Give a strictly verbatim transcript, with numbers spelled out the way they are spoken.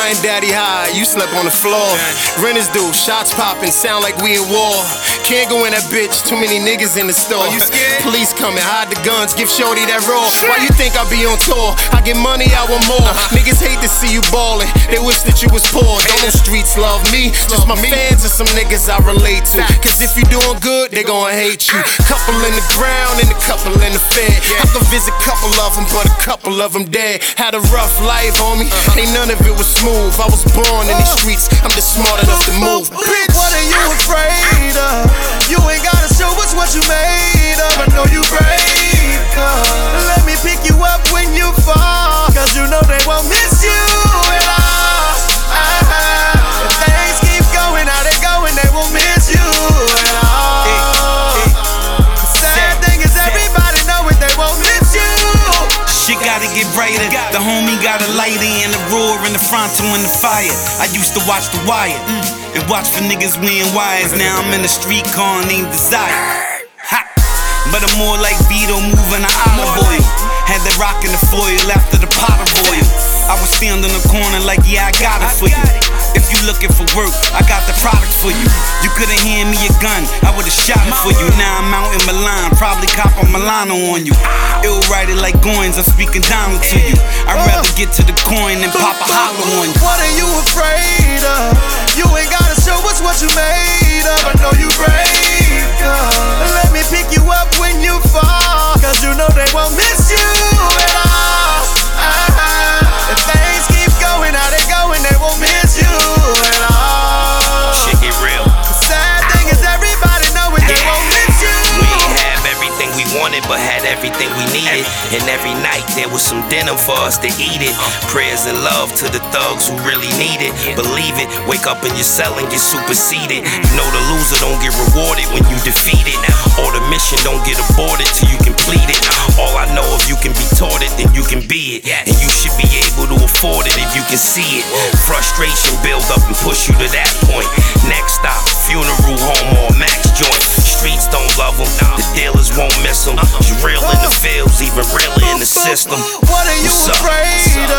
and daddy high, you slept on the floor. Renters do, shots popping, sound like we in war. Can't go in that bitch, too many niggas in the store. You scared? Police coming, hide the guns, give shorty that raw. Why you think I be on tour? I get money, I want more. Uh-huh. Niggas hate to see you ballin', they wish that you was poor. Don't no streets love me, just my fans and some niggas I relate to. Cause if you doing good, they gon' hate you. Couple in the ground and a couple in the fed. I could visit couple of them, but a couple of them dead. Had a rough life, homie, ain't none of it was smooth. I was born in these streets, I'm just smart enough to move. Bitch, what are you afraid of? You ain't gotta show us what you made of. I know you brave, uh, let me pick you up when you fall, cause you know they won't miss you at all. uh, If things keep going how they going, they won't miss you at all. Sad thing is everybody know it, they won't miss you. Shit gotta get brighter. The homie got a lighter and a roar in the frontal in the fire. I used to watch The Wire and watch for niggas wearing wires. Now I'm in a streetcar named Desire. Ha! But I'm more like Vito moving an olive oil. Had the rock in the foil after the Potter boil. I was standing in the corner like, yeah, I got it for you. If you looking for work, I got the product for you. You could've hand me a gun, I would've shot it for you. Now I'm out in Milan, probably cop a Milano on you. It'll write it like coins, I'm speaking Donald to you. I'd rather get to the coin than pop a hollow on you. What are you afraid of? You ain't gotta show us what you made of. I know you brave, uh, let me pick you up when you fall, cause you know they won't miss you at all. uh, If things keep going how they going, they won't miss you at all. Shit get real. The sad thing is everybody know it, they won't miss you. We ain't have everything we wanted, but had everything we needed. And every night there was some dinner for us to eat it. Prayers and love to the thugs who really need it. Believe it, wake up in your cell and get superseded. You know the loser don't get rewarded when you defeat it, or the mission don't get aborted till you complete it. All I know, if you can be taught it, then you can be it. And you should be able to afford it if you can see it. Frustration build up and push you to that point. Next stop, funeral home or max joint. Streets don't love them, the dealers won't miss them. You real in the fields, even realer in the system. What are you What's up? afraid